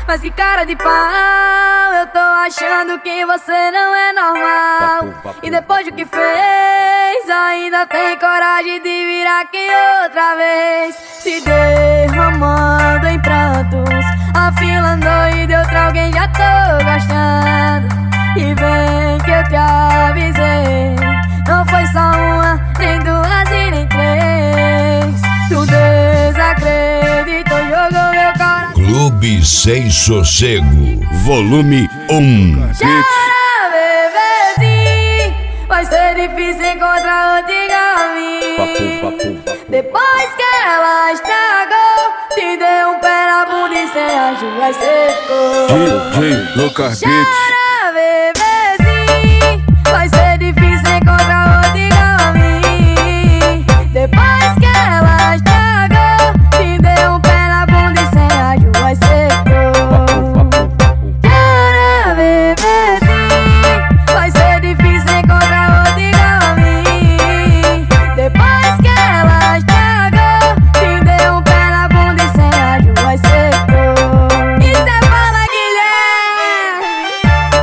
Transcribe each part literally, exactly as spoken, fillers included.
Mas que cara de pau, eu tô achando que você não é normal. E depois do que fez, ainda tem coragem de vir aqui outra vez, se derramando em prantos, afilando e outra alguém já tô gostando. E vem que eu te avisei, não foi só uma, nem duas e nem três. Tu desacreditou, jogou meu coração. Clube Sem Sossego, volume um. Chora, bebezinho, vai ser difícil encontrar outro igual a mim. Depois que ela estragou, te deu um pé na bunda e sem ajuda secou. D J Lucas Beats. Chora, bebezinho, vai ser difícil encontrar outro igual a mim. Depois que ela estragou, te deu um pé na bunda e sem ajuda secou. Chora, bebezinho, vai ser difícil encontrar outro igual a mim. Depois que ela estragou, te deu um pé na bunda e sem ajuda secou. E cê fala, Guilherme.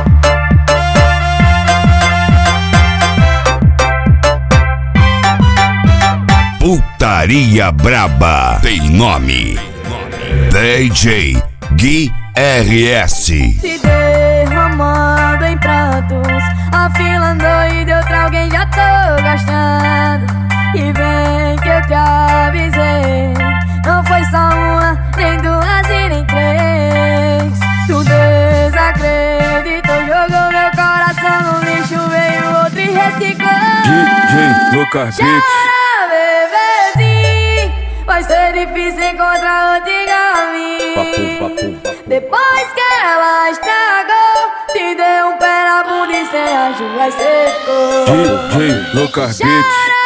Putaria Braba tem nome: D J Gui R S. Se derramando em prantos, afilando e de outra alguém já tô gostando. E vem que eu te avisei, não foi só uma, nem duas e nem três. Tu desacreditou, jogou meu coração no lixo, veio outro e reciclou. D J Lucas Beats. Chora, bebezinho, vai ser difícil encontrar outro igual a mim. Depois que ela estragou, te deu um pé na bunda e sem ajuda secou. D J Lucas Beats.